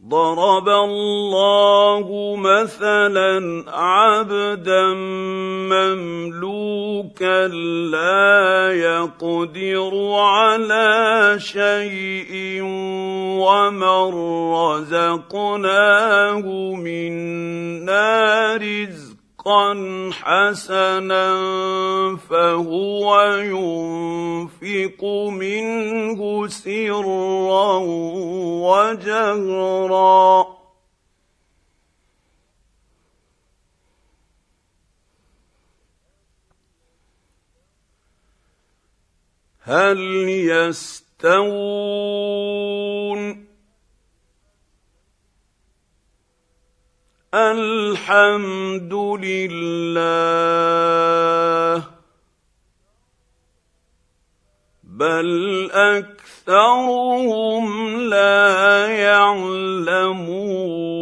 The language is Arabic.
ضرب الله مثلا عبدا مملوكا لا يقدر على شيء ومن رزقناه منا رزقا حسنا فهو ينفق منه سرا وجهرا هل يستوون الحمد لله بل أكثرهم لا يعلمون